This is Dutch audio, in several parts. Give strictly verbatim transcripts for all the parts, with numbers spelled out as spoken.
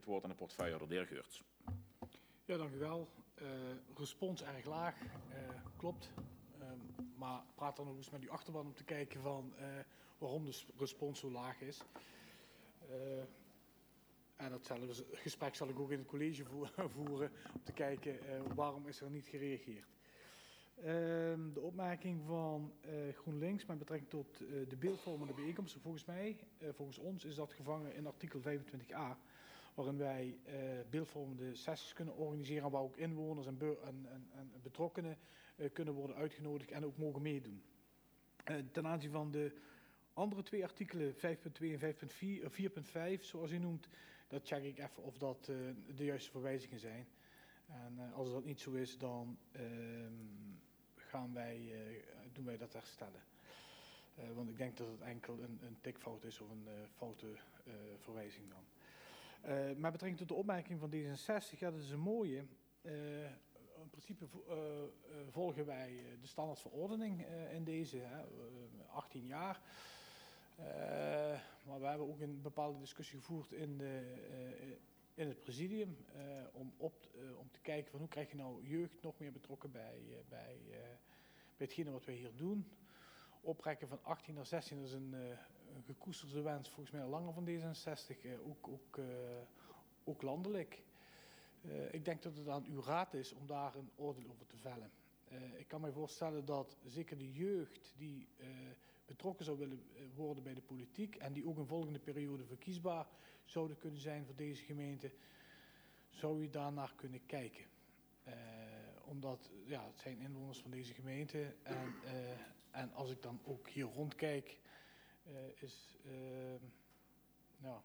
het woord aan de portefeuillehouder, de heer Geurts. Ja, dank u wel. Uh, respons erg laag, uh, klopt. Uh, maar praat dan nog eens met uw achterban om te kijken van uh, waarom de respons zo laag is. Uh, en datzelfde gesprek zal ik ook in het college voeren om te kijken uh, waarom is er niet gereageerd. Uh, de opmerking van uh, GroenLinks met betrekking tot uh, de beeldvormende bijeenkomsten, volgens mij, uh, volgens ons is dat gevangen in artikel vijfentwintig a, waarin wij uh, beeldvormende sessies kunnen organiseren waar ook inwoners en, en, en, en betrokkenen uh, kunnen worden uitgenodigd en ook mogen meedoen. Uh, ten aanzien van de andere twee artikelen, vijf punt twee en vijf punt vier, vier punt vijf, zoals u noemt, dat check ik even of dat uh, de juiste verwijzingen zijn. En uh, als dat niet zo is, dan uh, gaan wij, uh, doen wij dat herstellen. Uh, want ik denk dat het enkel een, een tikfout is of een uh, foute uh, verwijzing dan. Uh, met betrekking tot de opmerking van D zesenzestig, ja, dat is een mooie. Uh, in principe uh, uh, volgen wij de standaardverordening uh, in deze, hè, uh, achttien jaar. Uh, maar we hebben ook een bepaalde discussie gevoerd in, de, uh, in het presidium uh, om, op, uh, om te kijken van hoe krijg je nou jeugd nog meer betrokken bij, uh, bij, uh, bij hetgene wat wij hier doen. Oprekken van achttien naar zestien is een, uh, een gekoesterde wens, volgens mij al langer van D zesenzestig, uh, ook, ook, uh, ook landelijk. Uh, ik denk dat het aan uw raad is om daar een oordeel over te vellen. Uh, ik kan me voorstellen dat zeker de jeugd die uh, betrokken zou willen worden bij de politiek en die ook een volgende periode verkiesbaar zouden kunnen zijn voor deze gemeente, zou u daarnaar kunnen kijken. Uh, omdat ja, het zijn inwoners van deze gemeente en, uh, en als ik dan ook hier rondkijk, uh, is uh, nou.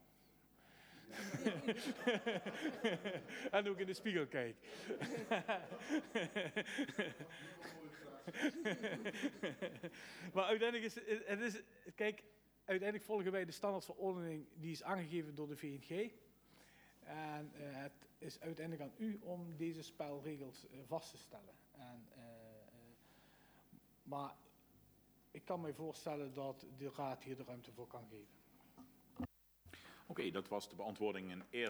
En ook in de spiegel kijk. Maar uiteindelijk is het is, kijk, uiteindelijk volgen wij de standaardverordening die is aangegeven door de V N G. En uh, het is uiteindelijk aan u om deze spelregels uh, vast te stellen. En, uh, uh, maar ik kan me voorstellen dat de raad hier de ruimte voor kan geven. Oké, okay, dat was de beantwoording in eerste